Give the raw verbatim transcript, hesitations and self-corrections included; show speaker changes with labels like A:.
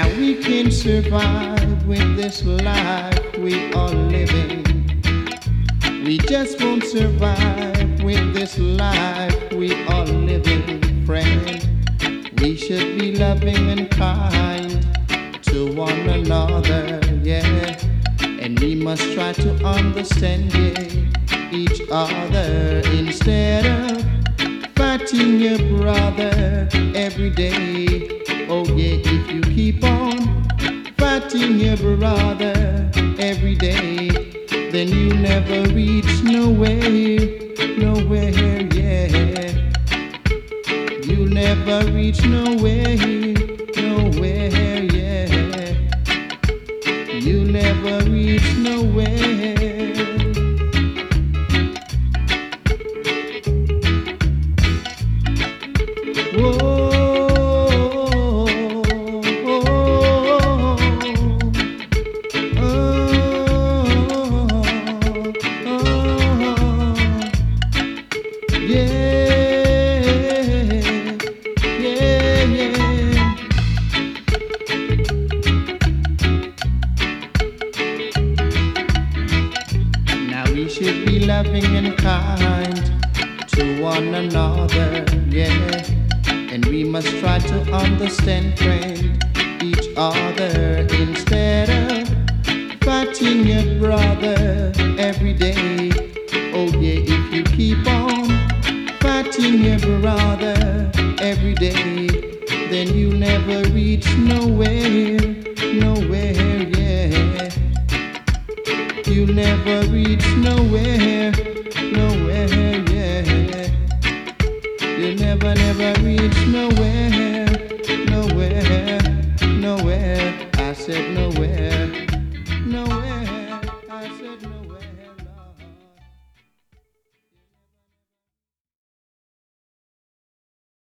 A: Now we can survive with this life we are living. We just won't survive with this life we are living, friend. We should be loving and kind to one another, yeah. And we must try to understand, yeah, each other instead of fighting your brother every day. Oh yeah, if you keep on fighting your brother every day, then you never reach nowhere, nowhere, yeah. You never reach nowhere, nowhere, yeah. You never reach nowhere. Whoa. Should be loving and kind to one another, yeah. And we must try to understand, friend, each other instead of fighting your brother every day. Oh yeah, if you keep on fighting your brother every day, then you never reach nowhere, nowhere, yeah. You never reach nowhere, nowhere, yeah. You never, never